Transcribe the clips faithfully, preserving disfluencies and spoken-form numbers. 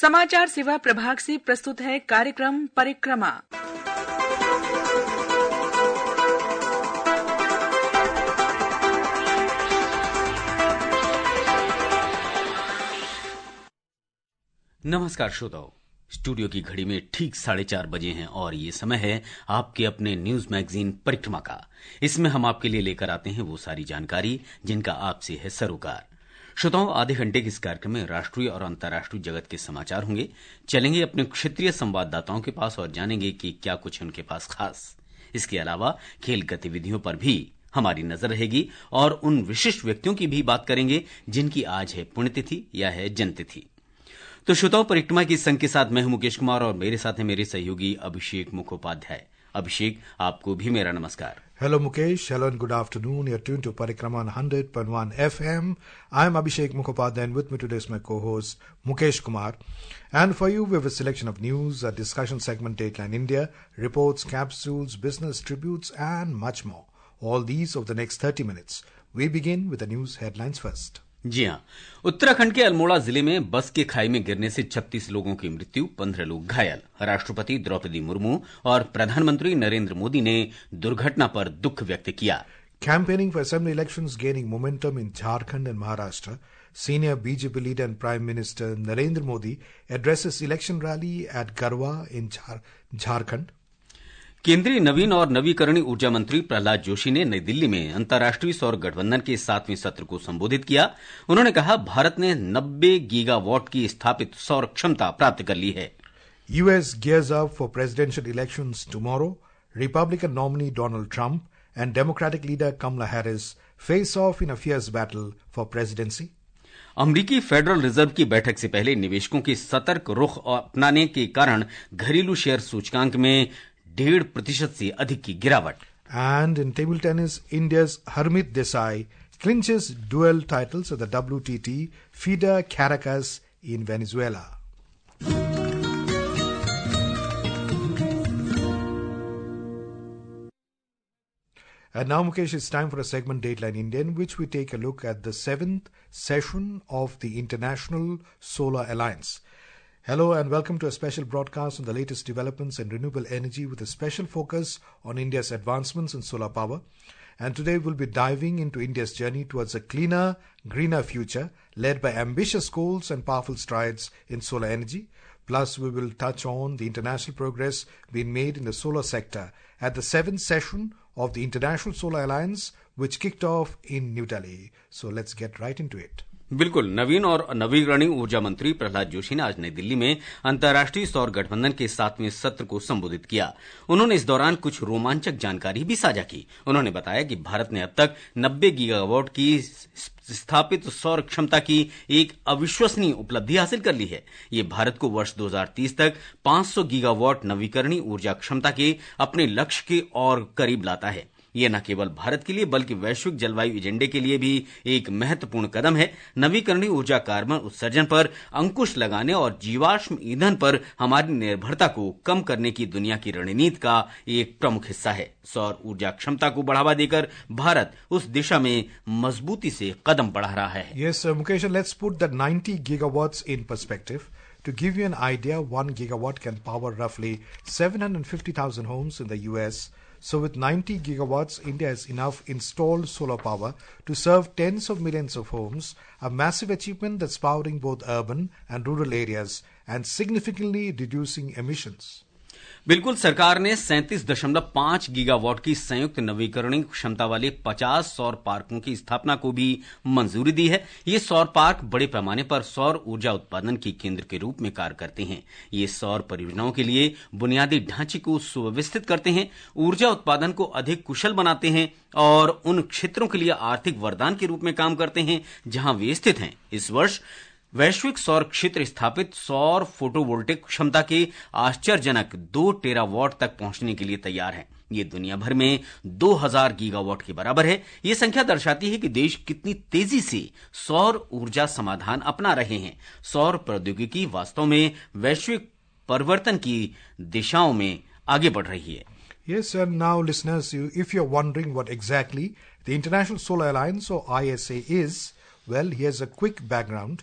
समाचार सेवा प्रभाग से प्रस्तुत है कार्यक्रम परिक्रमा। नमस्कार श्रोताओ, स्टूडियो की घड़ी में ठीक साढ़े चार बजे हैं और ये समय है आपके अपने न्यूज मैगजीन परिक्रमा का। इसमें हम आपके लिए लेकर आते हैं वो सारी जानकारी जिनका आपसे है सरोकार। श्रोताओं, आधे घंटे के इस कार्यक्रम में राष्ट्रीय और अंतर्राष्ट्रीय जगत के समाचार होंगे। चलेंगे अपने क्षेत्रीय संवाददाताओं के पास और जानेंगे कि क्या कुछ है उनके पास खास। इसके अलावा खेल गतिविधियों पर भी हमारी नजर रहेगी और उन विशिष्ट व्यक्तियों की भी बात करेंगे जिनकी आज है पुण्यतिथि या है जन्मतिथि। तो श्रोताओं, परिक्रमा की संग के साथ मैं हूं मुकेश कुमार और मेरे साथ है मेरे सहयोगी अभिषेक मुखोपाध्याय। अभिषेक, आपको भी मेरा नमस्कार। Hello Mukesh, hello and good afternoon. You're tuned to Parikrama on one hundred point one F M. I'm Abhishek Mukhopadhyay and with me today is my co-host Mukesh Kumar. And for you we have a selection of news, a discussion segment Dateline India, reports, capsules, business tributes and much more. All these over the next thirty minutes. We begin with the news headlines first. जी हाँ, उत्तराखंड के अल्मोड़ा जिले में बस के खाई में गिरने से छत्तीस लोगों की मृत्यु, पंद्रह लोग घायल। राष्ट्रपति द्रौपदी मुर्मू और प्रधानमंत्री नरेंद्र मोदी ने दुर्घटना पर दुख व्यक्त किया। Campaigning for assembly elections gaining momentum in Jharkhand and Maharashtra. Senior B J P leader and Prime Minister Narendra Modi addresses election rally at Garwa in Jharkhand. केंद्रीय नवीन और नवीकरणीय ऊर्जा मंत्री प्रहलाद जोशी ने नई दिल्ली में अंतर्राष्ट्रीय सौर गठबंधन के सातवें सत्र को संबोधित किया। उन्होंने कहा, भारत ने नब्बे गीगावाट की स्थापित सौर क्षमता प्राप्त कर ली है। U S gears up for presidential elections tomorrow. Republican nominee Donald Trump and Democratic leader Kamala Harris face off in a fierce battle for presidency. अमरीकी फेडरल रिजर्व की बैठक से पहले निवेशकों के सतर्क रुख अपनाने के कारण घरेलू शेयर सूचकांक में डेढ़ प्रतिशत से अधिक की गिरावट। And in table tennis, India's Harmeet Desai clinches dual titles at the W T T FIDE Caracas in Venezuela. And now, Mukesh, it's time for a segment Dateline India, in which we take a look at the seventh session of the International Solar Alliance. Hello and welcome to a special broadcast on the latest developments in renewable energy with a special focus on India's advancements in solar power. And today we'll be diving into India's journey towards a cleaner, greener future led by ambitious goals and powerful strides in solar energy. Plus, we will touch on the international progress being made in the solar sector at the seventh session of the International Solar Alliance, which kicked off in New Delhi. So let's get right into it. बिल्कुल, नवीन और नवीकरणीय ऊर्जा मंत्री प्रहलाद जोशी ने आज नई दिल्ली में अंतर्राष्ट्रीय सौर गठबंधन के सातवें सत्र को संबोधित किया। उन्होंने इस दौरान कुछ रोमांचक जानकारी भी साझा की। उन्होंने बताया कि भारत ने अब तक नब्बे गीगावाट की स्थापित सौर क्षमता की एक अविश्वसनीय उपलब्धि हासिल कर ली है। ये भारत को वर्ष दो हज़ार तीस तक पांच सौ गीगावाट नवीकरणीय ऊर्जा क्षमता के अपने लक्ष्य के और करीब लाता है। ये न केवल भारत के लिए बल्कि वैश्विक जलवायु एजेंडे के लिए भी एक महत्वपूर्ण कदम है। नवीकरणीय ऊर्जा कार्बन उत्सर्जन पर अंकुश लगाने और जीवाश्म ईंधन पर हमारी निर्भरता को कम करने की दुनिया की रणनीति का एक प्रमुख हिस्सा है। सौर ऊर्जा क्षमता को बढ़ावा देकर भारत उस दिशा में मजबूती से कदम बढ़ा रहा है। Yes, uh, Mukesh, let's put that ninety gigawatts in perspective. To give you an idea, one gigawatt can power roughly seven hundred fifty thousand homes in the U S. So with ninety gigawatts, India has enough installed solar power to serve tens of millions of homes, a massive achievement that's powering both urban and rural areas and significantly reducing emissions. बिल्कुल, सरकार ने सैंतीस दशमलव पांच gigawatt की संयुक्त नवीकरणीय क्षमता वाले पचास सौर पार्कों की स्थापना को भी मंजूरी दी है। ये सौर पार्क बड़े पैमाने पर सौर ऊर्जा उत्पादन के केंद्र के रूप में कार्य करते हैं। ये सौर परियोजनाओं के लिए बुनियादी ढांचे को सुव्यवस्थित करते हैं, ऊर्जा उत्पादन को अधिक कुशल बनाते हैं और उन क्षेत्रों के लिए आर्थिक वरदान के रूप में काम करते हैं जहां वे स्थित हैं। इस वर्ष वैश्विक सौर क्षेत्र स्थापित सौर फोटोवोल्टिक क्षमता के आश्चर्यजनक दो टेरावाट तक पहुंचने के लिए तैयार है। ये दुनिया भर में दो हज़ार गीगावाट के बराबर है। ये संख्या दर्शाती है कि देश कितनी तेजी से सौर ऊर्जा समाधान अपना रहे हैं। सौर प्रौद्योगिकी वास्तव में वैश्विक परिवर्तन की दिशाओं में आगे बढ़ रही है। Yes, and now listeners, you, if you're wondering what exactly the International Solar Alliance or I S A is, well, here's a quick background.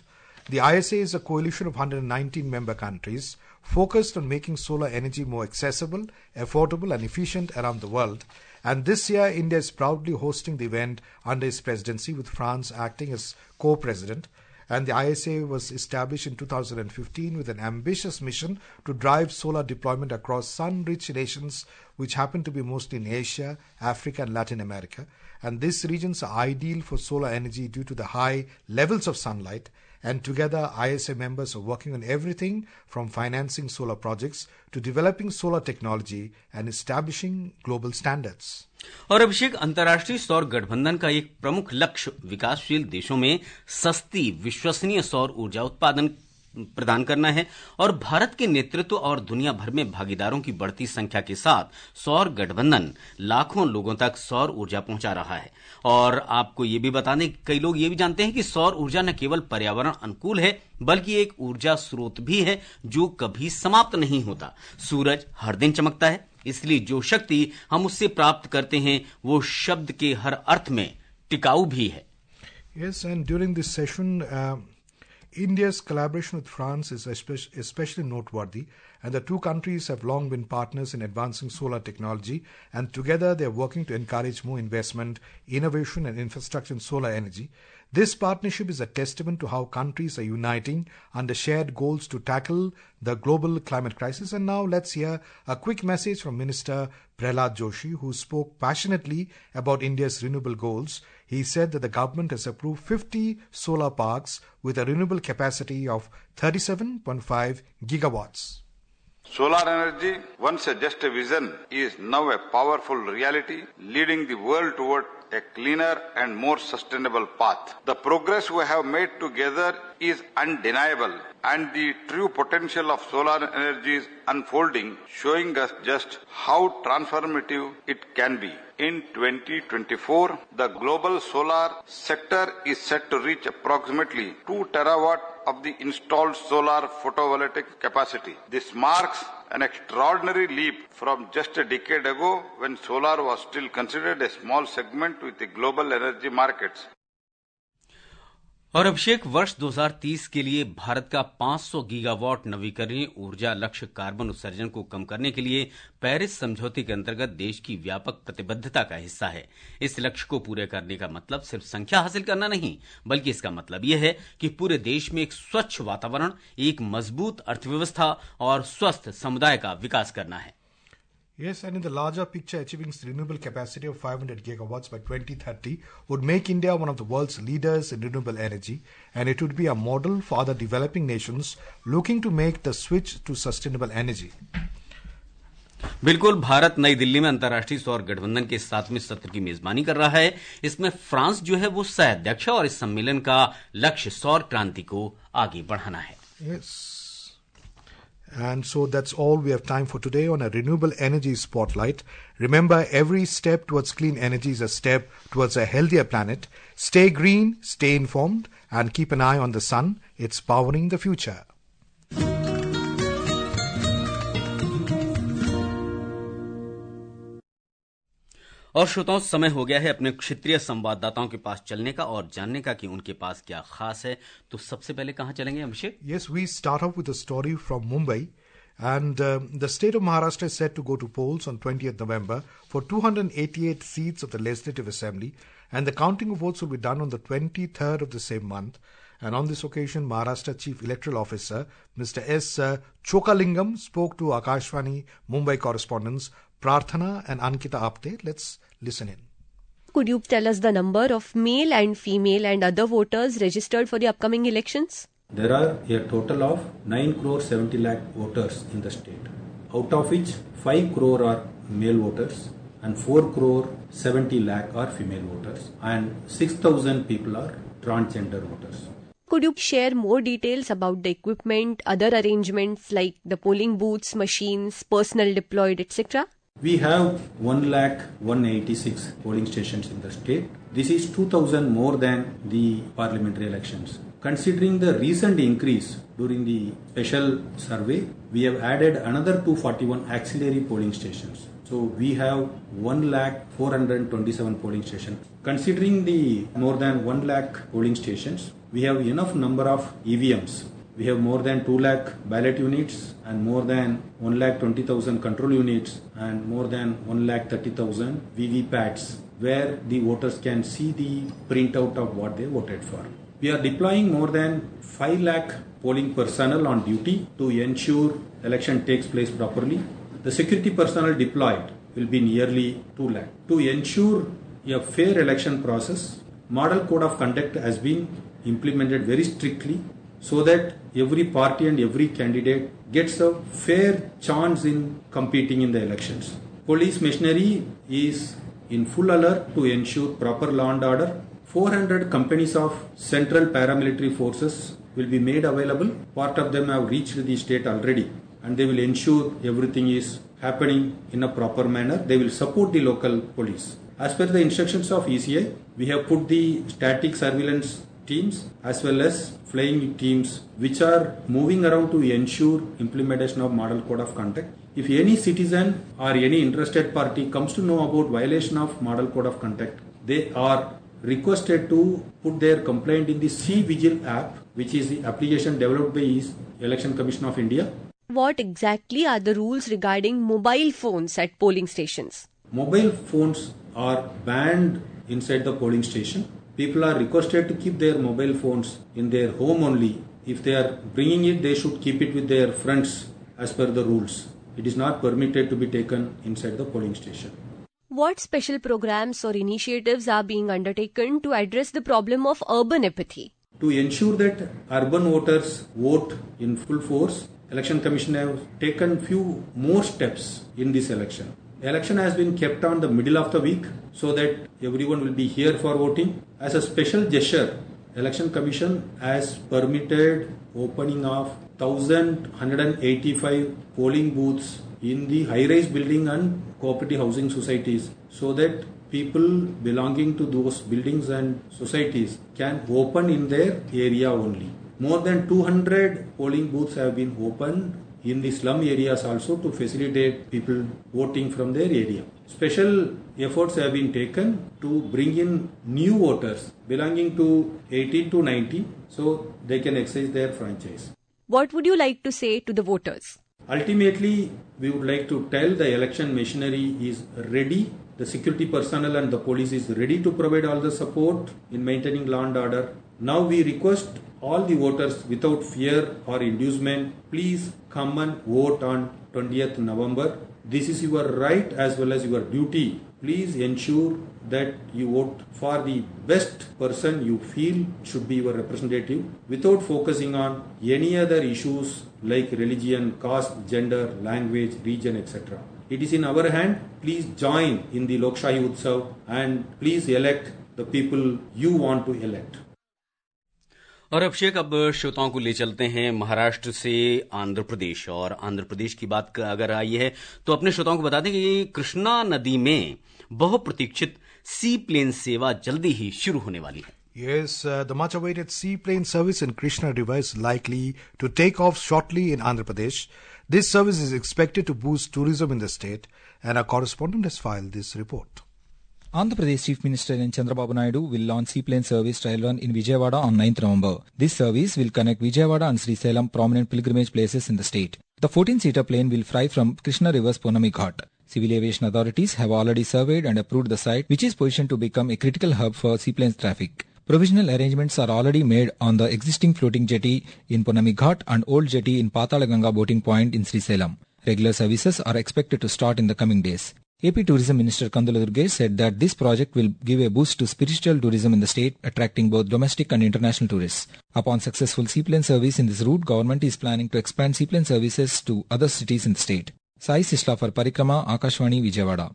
The I S A is a coalition of one hundred nineteen member countries focused on making solar energy more accessible, affordable and efficient around the world. And this year, India is proudly hosting the event under its presidency, with France acting as co-president. And the I S A was established in two thousand fifteen with an ambitious mission to drive solar deployment across sun-rich nations, which happen to be mostly in Asia, Africa and Latin America. And these regions are ideal for solar energy due to the high levels of sunlight. And together, I S A members are working on everything from financing solar projects to developing solar technology and establishing global standards. और अभिषेक, अंतर्राष्ट्रीय सौर गठबंधन का एक प्रमुख लक्ष्य विकासशील देशों में सस्ती विश्वसनीय सौर ऊर्जा उत्पादन प्रदान करना है। और भारत के नेतृत्व और दुनिया भर में भागीदारों की बढ़ती संख्या के साथ सौर गठबंधन लाखों लोगों तक सौर ऊर्जा पहुंचा रहा है। और आपको ये भी बता दें, कई लोग ये भी जानते हैं कि सौर ऊर्जा न केवल पर्यावरण अनुकूल है, बल्कि एक ऊर्जा स्रोत भी है जो कभी समाप्त नहीं होता। सूरज हर दिन चमकता है, इसलिए जो शक्ति हम उससे प्राप्त करते हैं वो शब्द के हर अर्थ में टिकाऊ भी है। Yes, and during this session, uh... India's collaboration with France is especially noteworthy, and the two countries have long been partners in advancing solar technology, and together they are working to encourage more investment, innovation and infrastructure in solar energy. This partnership is a testament to how countries are uniting under shared goals to tackle the global climate crisis. And now let's hear a quick message from Minister Prahlad Joshi, who spoke passionately about India's renewable goals. He said that the government has approved fifty solar parks with a renewable capacity of thirty-seven point five gigawatts. Solar energy, once just a vision, is now a powerful reality, leading the world toward a cleaner and more sustainable path. The progress we have made together is undeniable, and the true potential of solar energy is unfolding, showing us just how transformative it can be. In twenty twenty-four, the global solar sector is set to reach approximately two terawatt of the installed solar photovoltaic capacity. This marks an extraordinary leap from just a decade ago, when solar was still considered a small segment with the global energy markets. और अभिषेक, वर्ष दो हज़ार तीस के लिए भारत का पाँच सौ गीगावाट नवीकरणीय ऊर्जा लक्ष्य कार्बन उत्सर्जन को कम करने के लिए पेरिस समझौते के अंतर्गत देश की व्यापक प्रतिबद्धता का हिस्सा है। इस लक्ष्य को पूरे करने का मतलब सिर्फ संख्या हासिल करना नहीं, बल्कि इसका मतलब यह है कि पूरे देश में एक स्वच्छ वातावरण, एक मजबूत अर्थव्यवस्था और स्वस्थ समुदाय का विकास करना है। Yes, and in the larger picture, achieving renewable capacity of five hundred gigawatts by twenty thirty would make India one of the world's leaders in renewable energy, and it would be a model for other developing nations looking to make the switch to sustainable energy. बिल्कुल, भारत नई दिल्ली में अंतर्राष्ट्रीय सौर गठबंधन के सातवें सत्र की मेजबानी कर रहा है। इसमें फ्रांस जो है वो सह अध्यक्ष है और इस सम्मेलन का लक्ष्य सौर क्रांति को आगे बढ़ाना है। Yes. And so that's all we have time for today on a renewable energy spotlight. Remember, every step towards clean energy is a step towards a healthier planet. Stay green, stay informed, and keep an eye on the sun. It's powering the future. और श्रोताओं, समय हो गया है अपने क्षेत्रीय संवाददाताओं के पास चलने का और जानने का कि उनके पास क्या खास है। तो सबसे पहले कहां चलेंगे अभिषेक? Yes, we start off with a story from Mumbai, and uh, the state of Maharashtra is set to go to polls on twentieth November for two hundred eighty-eight seats of the Legislative Assembly, and the counting of votes will be done on the twenty-third of the same month. And on this occasion, Maharashtra Chief Electoral Officer Mister S. Uh, Chokalingam spoke to Akashvani Mumbai correspondents Prarthana and Ankita Apte. Let's listen in. Could you tell us the number of male and female and other voters registered for the upcoming elections? There are a total of nine crore seventy lakh voters in the state, out of which five crore are male voters and four crore seventy lakh are female voters, and six thousand people are transgender voters. Could you share more details about the equipment, other arrangements like the polling booths, machines, personnel deployed, et cetera? We have one lakh one hundred eighty-six polling stations in the state. This is two thousand more than the parliamentary elections. Considering the recent increase during the special survey, we have added another two hundred forty-one auxiliary polling stations. So we have one lakh four hundred twenty-seven polling stations. Considering the more than one lakh polling stations, we have enough number of E V Ms. We have more than two lakh ballot units and more than one lakh twenty thousand control units and more than one lakh thirty thousand V V Pats where the voters can see the printout of what they voted for. We are deploying more than five lakh polling personnel on duty to ensure election takes place properly. The security personnel deployed will be nearly two lakh. To ensure a fair election process, Model Code of Conduct has been implemented very strictly so that every party and every candidate gets a fair chance in competing in the elections. Police machinery is in full alert to ensure proper law and order. four hundred companies of central paramilitary forces will be made available. Part of them have reached the state already and they will ensure everything is happening in a proper manner. They will support the local police. As per the instructions of E C I, we have put the static surveillance teams as well as flying teams which are moving around to ensure implementation of Model Code of Conduct. If any citizen or any interested party comes to know about violation of Model Code of Conduct, they are requested to put their complaint in the C-Vigil app, which is the application developed by Election Commission of India. What exactly are the rules regarding mobile phones at polling stations? Mobile phones are banned inside the polling station. People are requested to keep their mobile phones in their home only. If they are bringing it, they should keep it with their friends as per the rules. It is not permitted to be taken inside the polling station. What special programs or initiatives are being undertaken to address the problem of urban apathy? To ensure that urban voters vote in full force, Election Commission have taken few more steps in this election. Election has been kept on the middle of the week so that everyone will be here for voting. As a special gesture, Election Commission has permitted opening of one thousand one hundred eighty-five polling booths in the high-rise building and cooperative housing societies so that people belonging to those buildings and societies can open in their area only. More than two hundred polling booths have been opened in the slum areas also to facilitate people voting from their area. Special efforts have been taken to bring in new voters belonging to eighteen to nineteen so they can exercise their franchise. What would you like to say to the voters? Ultimately, we would like to tell the election machinery is ready. The security personnel and the police is ready to provide all the support in maintaining law and order. Now we request all the voters without fear or inducement, please come and vote on twentieth November. This is your right as well as your duty. Please ensure that you vote for the best person you feel should be your representative without focusing on any other issues like religion, caste, gender, language, region, et cetera. It is in our hand. Please join in the Lokshahi Utsav and please elect the people you want to elect. और अभिषेक, अब श्रोताओं को ले चलते हैं महाराष्ट्र से आंध्र प्रदेश। और आंध्र प्रदेश की बात अगर आई है तो अपने श्रोताओं को बता दें कि कृष्णा नदी में बहुप्रतीक्षित सी प्लेन सेवा जल्दी ही शुरू होने वाली है। Yes, uh, the much-awaited seaplane service in Krishna River is likely to take off shortly in Andhra Pradesh. This service is expected to boost tourism in the state, and our correspondent has filed this report. Andhra Pradesh Chief Minister N. Chandrababu Naidu will launch seaplane service trial run in Vijayawada on ninth November. This service will connect Vijayawada and Srisalem, prominent pilgrimage places in the state. The fourteen-seater plane will fly from Krishna River's Ponami Ghat. Civil aviation authorities have already surveyed and approved the site, which is positioned to become a critical hub for seaplane traffic. Provisional arrangements are already made on the existing floating jetty in Ponami Ghat and old jetty in Patalaganga boating point in Srisalem. Regular services are expected to start in the coming days. A P Tourism Minister Kandula Durgesh said that this project will give a boost to spiritual tourism in the state, attracting both domestic and international tourists. Upon successful seaplane service in this route, government is planning to expand seaplane services to other cities in the state. Sai Sisla for Parikrama, Akashvani, Vijayawada.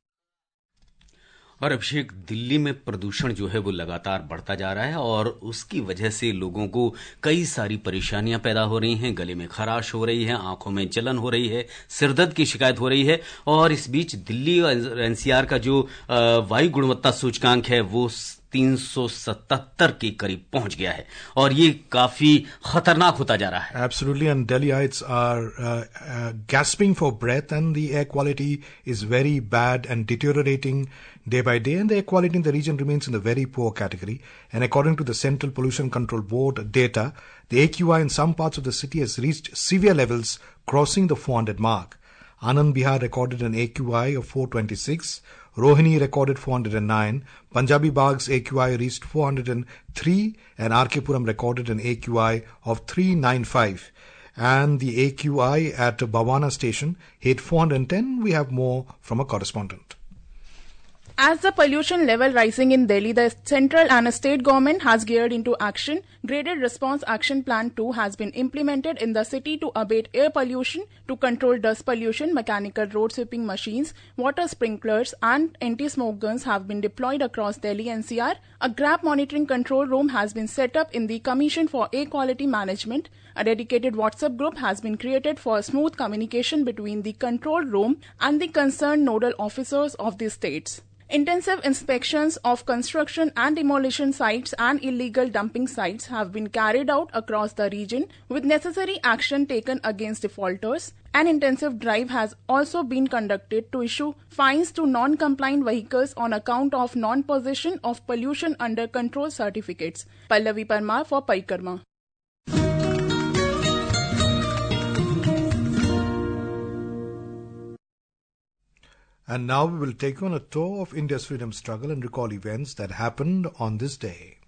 और अभिषेक, दिल्ली में प्रदूषण जो है वो लगातार बढ़ता जा रहा है और उसकी वजह से लोगों को कई सारी परेशानियां पैदा हो रही हैं। गले में खराश हो रही है, आंखों में जलन हो रही है, सिरदर्द की शिकायत हो रही है। और इस बीच दिल्ली एनसीआर का जो वायु गुणवत्ता सूचकांक है वो तीन सौ सतहत्तर के करीब पहुंच गया है और ये काफी खतरनाक होता जा रहा है. Absolutely, and Delhiites are uh, uh, gasping for breath, and the air quality is very bad and deteriorating day by day, and the air quality in the region remains in the very poor category. And according to the Central Pollution Control Board data, the A Q I in some parts of the city has reached severe levels crossing the four hundred mark. Anand Bihar recorded an A Q I of four twenty-six, Rohini recorded four hundred nine, Punjabi Bagh's A Q I reached four hundred three, and R K Puram recorded an A Q I of three ninety-five. And the A Q I at Bhawana station hit four hundred ten. We have more from a correspondent. As the pollution level rising in Delhi, the central and state government has geared into action. Graded Response Action Plan two has been implemented in the city to abate air pollution, to control dust pollution. Mechanical road sweeping machines, water sprinklers and anti-smoke guns have been deployed across Delhi N C R. A GRAP monitoring control room has been set up in the Commission for Air Quality Management. A dedicated WhatsApp group has been created for smooth communication between the control room and the concerned nodal officers of the states. Intensive inspections of construction and demolition sites and illegal dumping sites have been carried out across the region, with necessary action taken against defaulters. An intensive drive has also been conducted to issue fines to non-compliant vehicles on account of non-possession of pollution under control certificates. Pallavi Parmar for Parikrama. And now we will take on a tour of India's freedom struggle and recall events that happened on this day.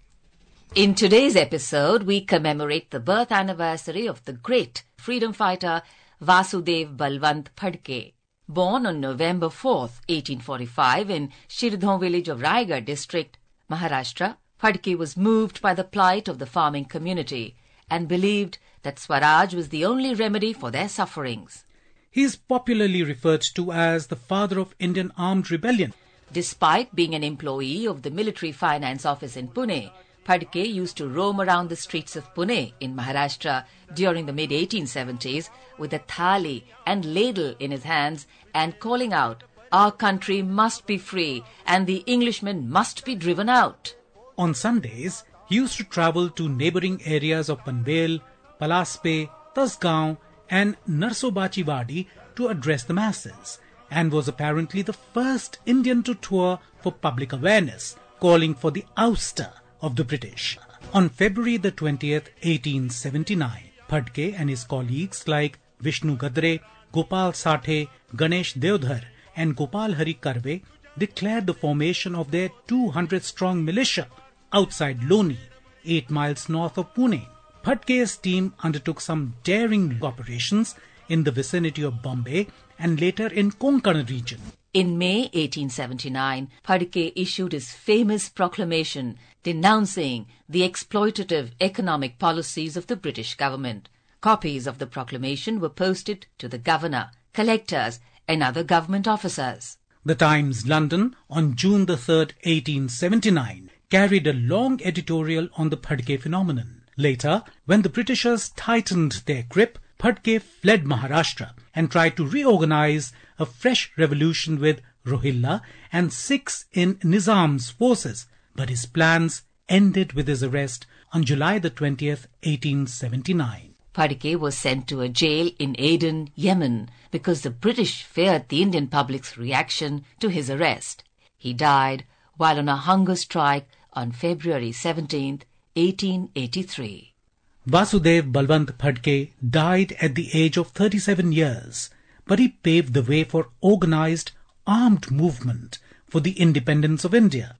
In today's episode, we commemorate the birth anniversary of the great freedom fighter Vasudev Balwant Phadke. Born on November fourth, eighteen forty-five in Shirdhon village of Raigad district, Maharashtra, Phadke was moved by the plight of the farming community and believed that Swaraj was the only remedy for their sufferings. He is popularly referred to as the father of Indian armed rebellion. Despite being an employee of the military finance office in Pune, Phadke used to roam around the streets of Pune in Maharashtra during the mid eighteen seventies with a thali and ladle in his hands and calling out, "Our country must be free and the Englishmen must be driven out." On Sundays, he used to travel to neighbouring areas of Panvel, Palaspe, Tasgaon and Narsobachivadi to address the masses, and was apparently the first Indian to tour for public awareness, calling for the ouster of the British. On February the twentieth, eighteen seventy-nine, Phadke and his colleagues like Vishnu Gadre, Gopal Sathe, Ganesh Deodhar and Gopal Hari Karve declared the formation of their two hundred strong militia outside Loni, eight miles north of Pune. Phadke's team undertook some daring operations in the vicinity of Bombay and later in Konkan region. In May eighteen seventy-nine, Phadke issued his famous proclamation denouncing the exploitative economic policies of the British government. Copies of the proclamation were posted to the governor, collectors and other government officers. The Times London on June the third, eighteen seventy-nine carried a long editorial on the Phadke phenomenon. Later, when the Britishers tightened their grip, Phadke fled Maharashtra and tried to reorganize a fresh revolution with Rohilla and Sikhs in Nizam's forces, but his plans ended with his arrest on July the twentieth, eighteen seventy-nine. Phadke was sent to a jail in Aden, Yemen, because the British feared the Indian public's reaction to his arrest. He died while on a hunger strike on February seventeenth, eighteen eighty-three. Vasudev Balwant Phadke died at the age of thirty-seven years, but he paved the way for organized armed movement for the independence of India.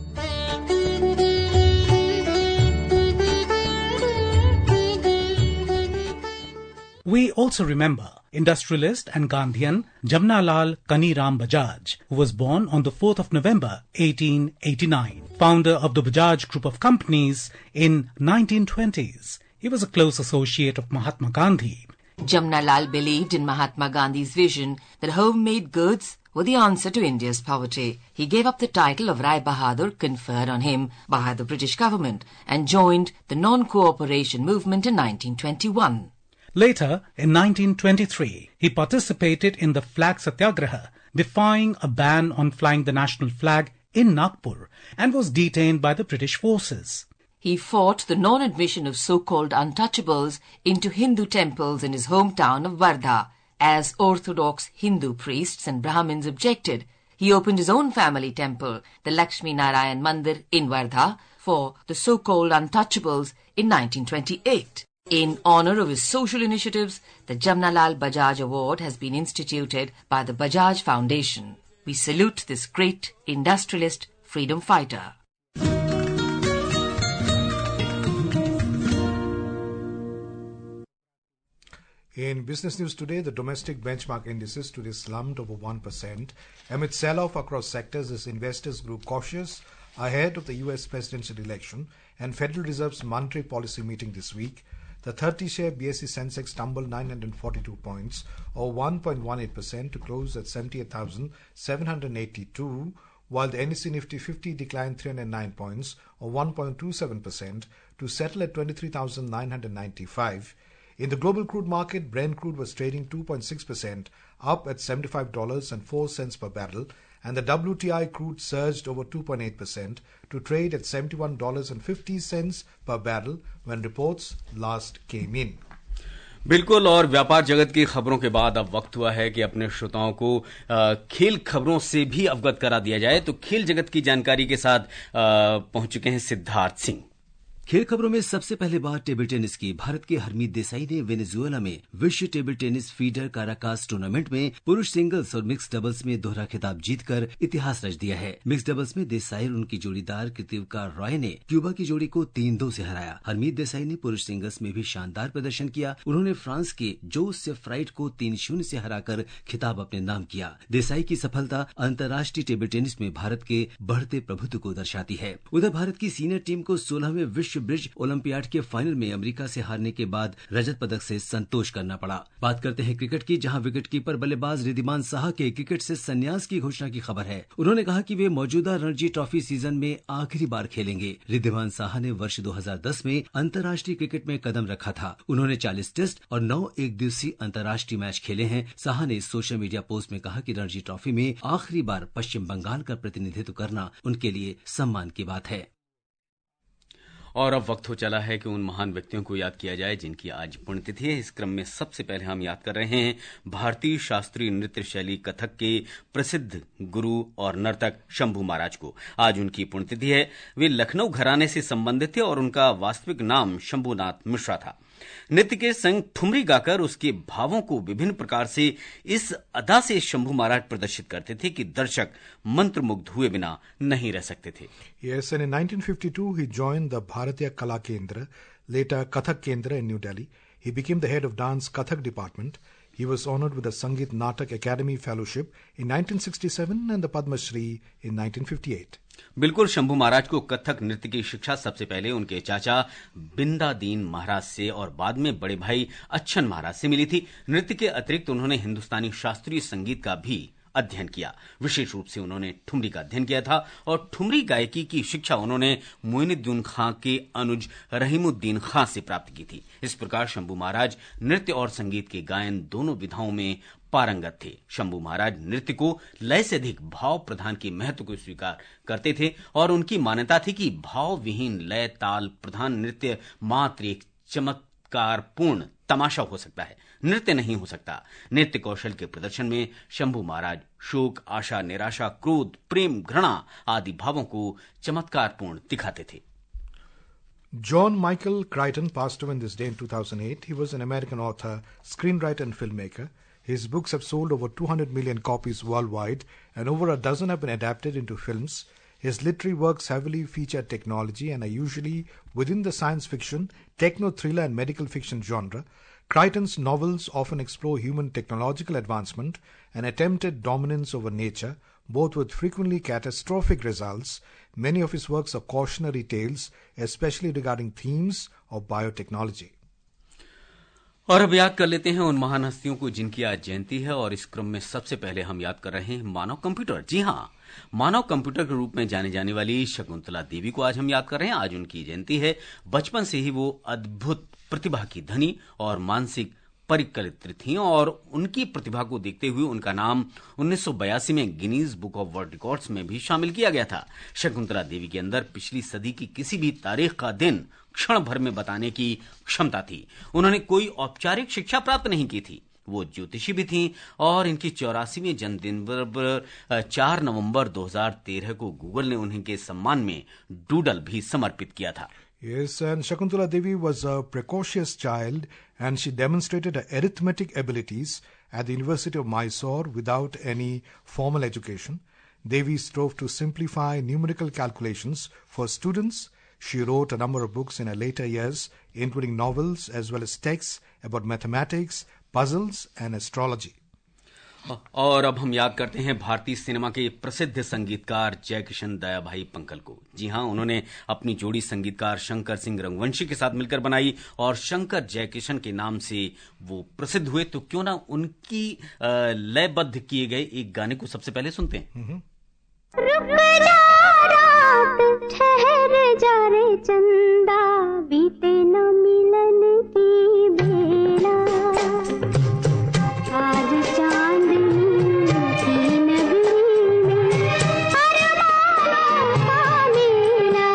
We also remember industrialist and Gandhian Jamnalal Kaniram Bajaj, who was born on the fourth of November, eighteen eighty-nine. Founder of the Bajaj Group of Companies in nineteen twenties. He was a close associate of Mahatma Gandhi. Jamnalal believed in Mahatma Gandhi's vision that homemade goods were the answer to India's poverty. He gave up the title of Rai Bahadur conferred on him by the British government and joined the non-cooperation movement in nineteen twenty-one. Later, in nineteen twenty-three, he participated in the Flag Satyagraha, defying a ban on flying the national flag in Nagpur and was detained by the British forces. He fought the non-admission of so-called untouchables into Hindu temples in his hometown of Wardha. As orthodox Hindu priests and Brahmins objected, he opened his own family temple, the Lakshmi Narayan Mandir in Wardha, for the so-called untouchables in nineteen twenty-eight. In honour of his social initiatives, the Jamnalal Bajaj Award has been instituted by the Bajaj Foundation. We salute this great industrialist freedom fighter. In business news today, the domestic benchmark indices today slumped over one percent. Amid sell-off across sectors as investors grew cautious ahead of the U S presidential election and Federal Reserve's monetary policy meeting this week. The thirty-share B S E Sensex tumbled nine hundred forty-two points, or one point one eight percent, to close at seventy-eight thousand seven hundred eighty-two, while the N S E Nifty fifty declined three hundred nine points, or one point two seven percent, to settle at twenty-three thousand nine hundred ninety-five. In the global crude market, Brent crude was trading two point six percent up at seventy-five dollars and four cents per barrel, and the W T I crude surged over two point eight percent to trade at seventy-one dollars and fifty cents per barrel when reports last came in. बिल्कुल, और व्यापार जगत की खबरों के बाद अब वक्त हुआ है कि अपने श्रोताओं को आ, खेल खबरों से भी अवगत करा दिया जाए। तो खेल जगत की जानकारी के साथ पहुंच चुके हैं सिद्धार्थ सिंह। खेल खबरों में सबसे पहले बात टेबल टेनिस की। भारत के हरमीत देसाई ने वेनेजुएला में विश्व table tennis feeder Caracas tournament में पुरुष सिंगल्स और मिक्स डबल्स में दोहरा खिताब जीतकर इतिहास रच दिया है। मिक्स डबल्स में देसाई और उनकी जोड़ीदार कृतिका रॉय ने क्यूबा की जोड़ी को तीन दो से हराया। हरमीत देसाई ने पुरुष सिंगल्स में भी शानदार प्रदर्शन किया। उन्होंने फ्रांस के जो सेफ्राइट को तीन शून्य से हराकर खिताब अपने नाम किया। देसाई की सफलता अंतर्राष्ट्रीय टेबल टेनिस में भारत के बढ़ते प्रभुत्व को दर्शाती है। उधर भारत की सीनियर टीम को सोलहवें विश्व ब्रिज ओलंपियाड के फाइनल में अमेरिका से हारने के बाद रजत पदक से संतोष करना पड़ा। बात करते हैं क्रिकेट की, जहां विकेटकीपर बल्लेबाज रिद्धिमान साहा के क्रिकेट से संन्यास की घोषणा की खबर है। उन्होंने कहा कि वे मौजूदा रणजी ट्रॉफी सीजन में आखिरी बार खेलेंगे। रिद्धिमान साहा ने वर्ष दो हज़ार दस में अंतर्राष्ट्रीय क्रिकेट में कदम रखा था। उन्होंने चालीस टेस्ट और नौ एक दिवसीय अंतर्राष्ट्रीय मैच खेले हैं। साहा ने सोशल मीडिया पोस्ट में कहा कि रणजी ट्रॉफी में आखिरी बार पश्चिम बंगाल का प्रतिनिधित्व करना उनके लिए सम्मान की बात है। और अब वक्त हो चला है कि उन महान व्यक्तियों को याद किया जाए जिनकी आज पुण्यतिथि है। इस क्रम में सबसे पहले हम याद कर रहे हैं भारतीय शास्त्रीय नृत्य शैली कथक के प्रसिद्ध गुरु और नर्तक शंभू महाराज को। आज उनकी पुण्यतिथि है। वे लखनऊ घराने से संबंधित थे और उनका वास्तविक नाम शंभूनाथ मिश्रा था। नृत्य के संग ठुमरी गाकर उसके भावों को विभिन्न प्रकार से इस अदा से शंभू महाराज प्रदर्शित करते थे कि दर्शक मंत्रमुग्ध हुए बिना नहीं रह सकते थे। Yes, and in nineteen fifty-two he joined the Bharatiya Kala Kendra, later Kathak Kendra in New Delhi. He became the head of dance Kathak department. He was honored with the Sangeet Natak Academy Fellowship in nineteen sixty-seven and the Padma Shri in nineteen fifty-eight. बिल्कुल, शंभू महाराज को कथक नृत्य की शिक्षा सबसे पहले उनके चाचा बिंदादीन महाराज से और बाद में बड़े भाई अच्छन महाराज से मिली थी। नृत्य के अतिरिक्त उन्होंने हिंदुस्तानी शास्त्रीय संगीत का भी अध्ययन किया। विशेष रूप से उन्होंने ठुमरी का अध्ययन किया था और ठुमरी गायकी की शिक्षा उन्होंने मोइनुद्दीन खां के अनुज रहीमुद्दीन खां से प्राप्त की थी। इस प्रकार शंभू महाराज नृत्य और संगीत के गायन दोनों विधाओं में पारंगत थे। शंभू महाराज नृत्य को लय से अधिक भाव प्रधान के महत्व को स्वीकार करते थे और उनकी मान्यता थी कि भाव विहीन लय ताल प्रधान नृत्य मात्र एक चमत्कारपूर्ण तमाशा हो सकता है, नृत्य नहीं हो सकता। नृत्य कौशल के प्रदर्शन में शंभू महाराज शोक, आशा, निराशा, क्रोध, प्रेम, घृणा आदि भावों को चमत्कारपूर्ण दिखाते थे। John Michael Crichton passed away this day in two thousand eight. He was an American author, screenwriter and filmmaker. His books have sold over two hundred million copies worldwide and over a dozen have been adapted into films. His literary works heavily feature technology and are usually within the science fiction, techno-thriller and medical fiction genre. Crichton's novels often explore human technological advancement and attempted dominance over nature, both with frequently catastrophic results. Many of his works are cautionary tales, especially regarding themes of biotechnology. और अब याद कर लेते हैं उन महान हस्तियों को जिनकी आज जयंती है, और इस क्रम में सबसे पहले हम याद कर रहे हैं मानव कंप्यूटर। जी हाँ, मानव कंप्यूटर के रूप में जाने जाने वाली शकुंतला देवी को आज हम याद कर रहे हैं। आज उनकी जयंती है। बचपन से ही वो अद्भुत प्रतिभा की धनी और मानसिक परिकलित थीं और उनकी प्रतिभा को देखते हुए उनका नाम उन्नीस सौ बयासी में Guinness book of world records में भी शामिल किया गया था। शकुंतला देवी के अंदर पिछली सदी की किसी भी तारीख का दिन क्षण भर में बताने की क्षमता थी। उन्होंने कोई औपचारिक शिक्षा प्राप्त नहीं की थी। वो ज्योतिषी भी थीं और इनकी चौरासीवें जन्मदिन पर चार नवंबर दो हज़ार तेरह को गूगल ने उन्हें के सम्मान में डूडल भी समर्पित किया था। Yes, and Shakuntala Devi was a precocious child and she demonstrated her arithmetic abilities at the University of Mysore without any formal education. Devi strove to simplify numerical calculations for students. She wrote a number of books in her later years, including novels as well as texts about mathematics, puzzles and astrology. और अब हम याद करते हैं भारतीय cinema के प्रसिद्ध संगीतकार जयकिशन दयाभाई पंकल को। जी हां, उन्होंने अपनी जोड़ी संगीतकार शंकर सिंह रंगवंशी के साथ मिलकर बनाई और शंकर जयकिशन के नाम से वो प्रसिद्ध हुए। तो क्यों ना उनकी लयबद्ध किए गए एक गाने को सबसे पहले सुनते हैं। रुक जा रात ठहर जा रे चंदा, बीते न मिलन की बेला, आज चांद की नगरी में अरमानों का मेला,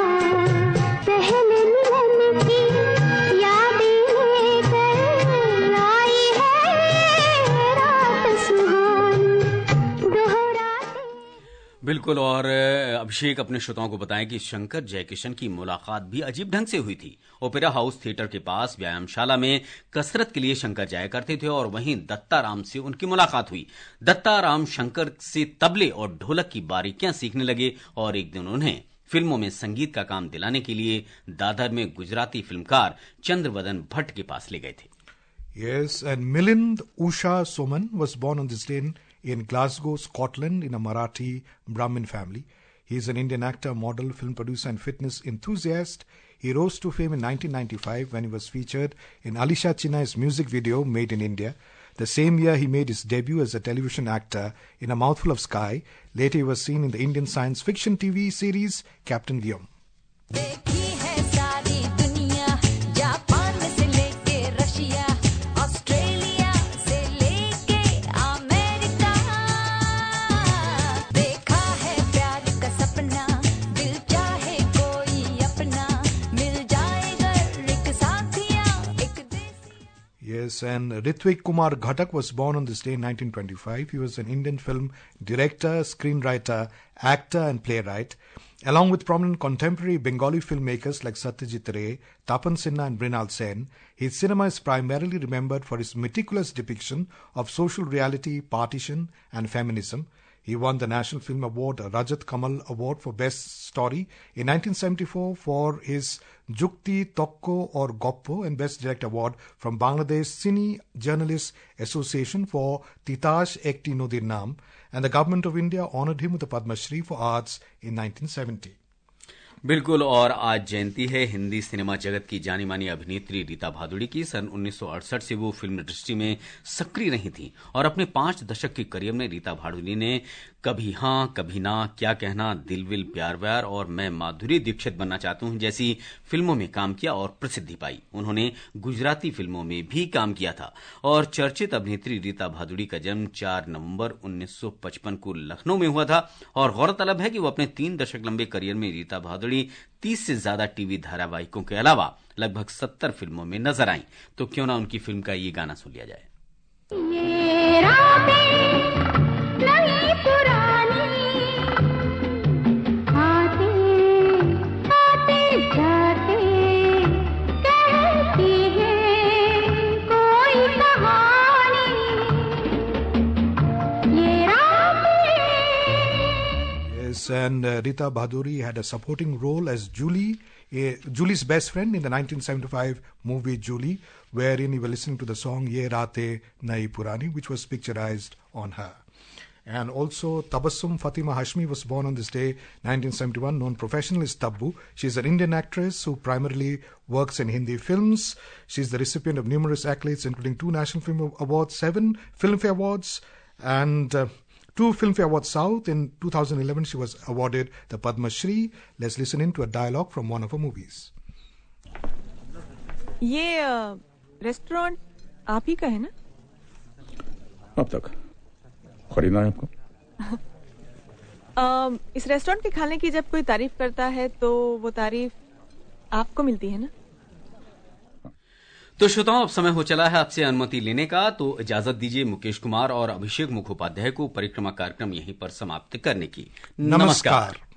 पहले मिलन की यादें लेकर आई है रात सुहानी दोहराते। बिल्कुल, और अभिषेक अपने श्रोताओं को बताएं कि शंकर जयकिशन की मुलाकात भी अजीब ढंग से हुई थी। ओपेरा हाउस थिएटर के पास व्यायामशाला में कसरत के लिए शंकर जाया करते थे और वहीं दत्ताराम से उनकी मुलाकात हुई। दत्ताराम शंकर से तबले और ढोलक की बारीकियां सीखने लगे और एक दिन उन्हें फिल्मों में संगीत का काम दिलाने के लिए दादर में गुजराती फिल्मकार चंद्रवदन भट्ट के पास ले गए थे। Yes, and Milind Usha Soman was born on this day in in Glasgow, Scotland, in a Marathi Brahmin family. He is an Indian actor, model, film producer and fitness enthusiast. He rose to fame in nineteen ninety-five when he was featured in Alisha Chinnai's music video Made in India. The same year he made his debut as a television actor in A Mouthful of Sky. Later he was seen in the Indian science fiction T V series Captain Guillaume. Yes, and Ritwik Kumar Ghatak was born on this day in nineteen twenty-five. He was an Indian film director, screenwriter, actor and playwright. Along with prominent contemporary Bengali filmmakers like Satyajit Ray, Tapan Sinha and Mrinal Sen, his cinema is primarily remembered for his meticulous depiction of social reality, partition and feminism. He won the National Film Award, a Rajat Kamal Award for Best Story in nineteen seventy-four for his Jukti Tokko or Goppo, and Best Director Award from Bangladesh Cine Journalists Association for Titash Ekti Nodir Naam, and the Government of India honoured him with the Padma Shri for Arts in nineteen seventy. बिल्कुल, और आज जयंती है Hindi cinema जगत की जानी मानी अभिनेत्री रीता भादुड़ी की। सन उन्नीस सौ अड़सठ से वो फिल्म इंडस्ट्री में सक्रिय रही थी और अपने पांच दशक के करियर में रीता भादुड़ी ने कभी हाँ कभी ना, क्या कहना, दिल विल प्यार व्यार और मैं माधुरी दीक्षित बनना चाहती हूं जैसी फिल्मों में काम किया और प्रसिद्धि पाई। उन्होंने गुजराती फिल्मों में भी काम किया था और चर्चित अभिनेत्री रीता भादुड़ी का जन्म चार नवंबर उन्नीस सौ पचपन को लखनऊ में हुआ था और गौरतलब है कि वो अपने तीन दशक लंबे करियर में रीता भादुड़ी तीस से ज्यादा टीवी धारावाहिकों के अलावा लगभग सत्तर फिल्मों में नजर आईं। तो क्यों ना उनकी फिल्म का ये गाना सुन लिया जाए। ये रातें नहीं पुरानी, आते आते जाते कहती है कोई कहानी, ये रातें। Yes, and uh, Rita Bhaduri had a supporting role as Julie, uh, Julie's best friend in the nineteen seventy-five movie Julie, wherein we were listening to the song Ye Raate Nai Purani, which was picturized on her. And also Tabassum Fatima Hashmi was born on this day, nineteen seventy-one, known professionally as Tabbu. She is an Indian actress who primarily works in Hindi films. She is the recipient of numerous accolades, including two National Film Awards, seven Filmfare Awards, and uh, two Filmfare Awards South. In two thousand eleven, she was awarded the Padma Shri. Let's listen in to a dialogue from one of her movies. ये restaurant आप ही का है ना? अब तक खरीदना है आपको? आ, इस रेस्टोरेंट के खाने की जब कोई तारीफ करता है तो वो तारीफ आपको मिलती है ना? तो श्रोताओं, अब समय हो चला है आपसे अनुमति लेने का, तो इजाजत दीजिए मुकेश कुमार और अभिषेक मुखोपाध्याय को परिक्रमा कार्यक्रम यहीं पर समाप्त करने की। नमस्कार।